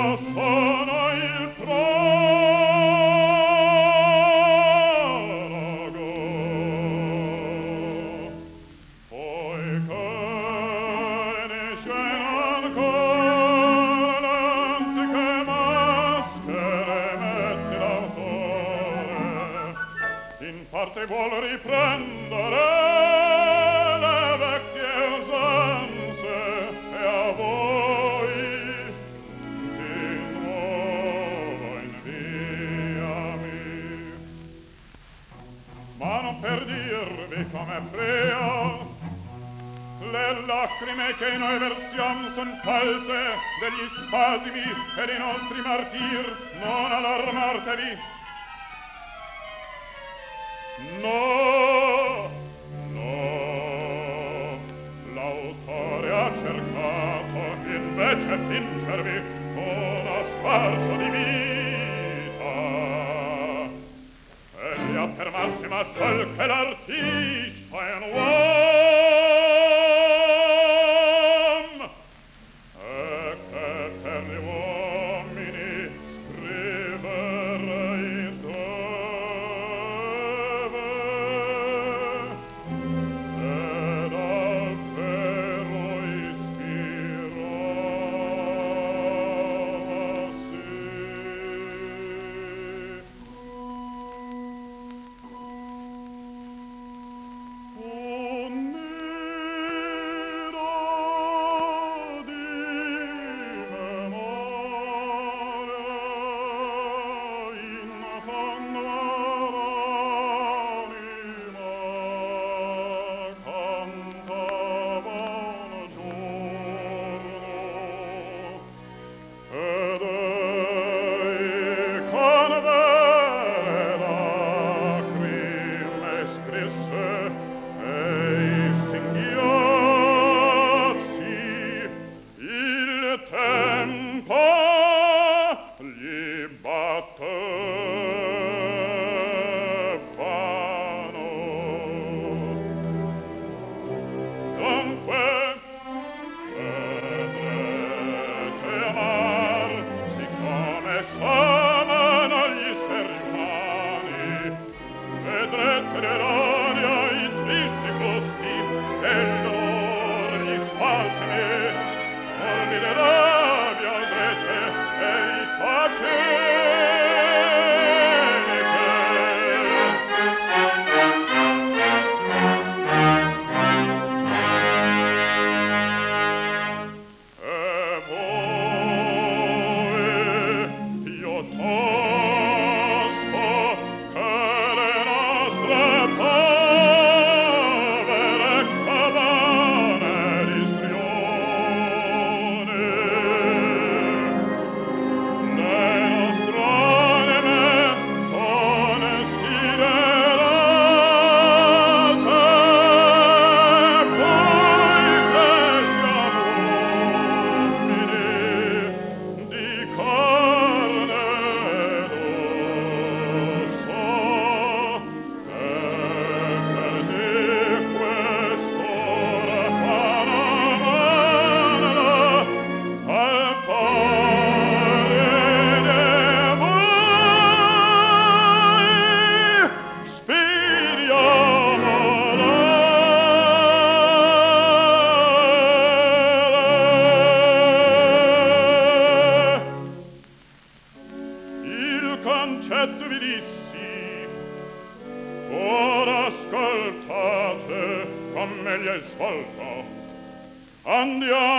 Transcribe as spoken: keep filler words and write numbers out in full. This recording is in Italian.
sono il prologo, poiché ne c'è ancora l'antiche maschere mette l'autore, in parte vuol riprendere le vecchie usanze e a voi di nuovo inviami. Ma non per dirvi come pria, le lacrime che noi versiam son false degli spasimi e dei nostri martir, non allarmartevi. No, no, l'autore ha cercato invece fingervi uno sfarzo di vita, egli affermassima sol che l'artista è un uom e che per gli uomini scriverei deve ed al vero ispiravasi. Un nido di memoria in fondo all'anima cantava un giorno ed ei con vere lacrime scrisse ei singhiozzi il tempo gli battevano. Dunque vedrete amar siccome s'amano gli esseri umani, vedrete nell'aria i tristi gusti e lor gli spasimi, morbide rabbia aldrete e i e voi io tosto che le nostre povere cabane di strione, le nostre anime sono siderate, poiché siamo uomini di carne ed ossa, e per di quest'ora paramana al pari di voi spiriamola. Il concetto vi dissi, ora ascoltate come gli è svolto. Andiamo